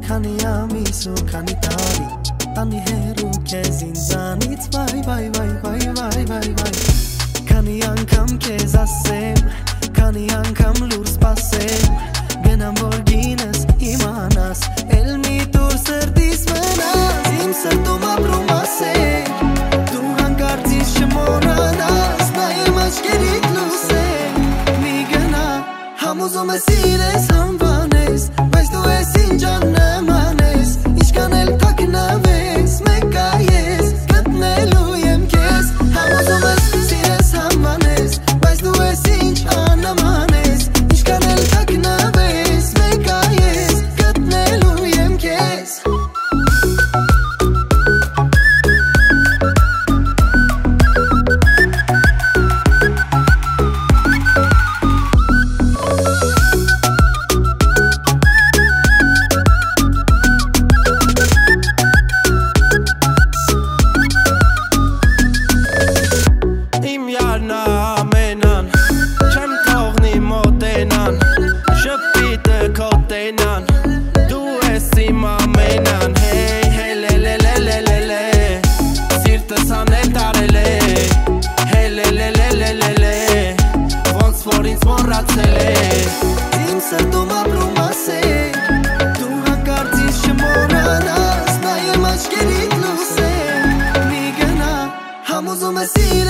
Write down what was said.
Քանի ամիս ու քանի տարի Տանի հերու քեզ ինձանից Վայ, վայ, վայ, վայ, վայ, վայ, վայ Քանի անգամ քեզ ասեմ Քանի անգամ լուր սպասեմ Գնամ որ գինս իմանաս Էլ մի տուր սրտիս մնաս Իմ սրտում ապրում ասեր Դու հանկարծից չմոռանաս Նա իմ աչքերիդ լուսեր Մի գնա Համոզում ես իրես անվանես Բայց դու ես ինձ աննման ես Ինչքան էլ թաքնվես Մեկա ես գտնելու եմ քեզ Համոզում ես սիրես անվանես Բայց դու ես ինձ աննման ես Ինչքան էլ թաքնվես Մեկա ես գտնելու եմ քեզ Իմ սրտում ապրում ասեր Դու հանկարծից չմոռանաս Նա իմ աչքերիդ լուսեր Մի գնա Համոզում ես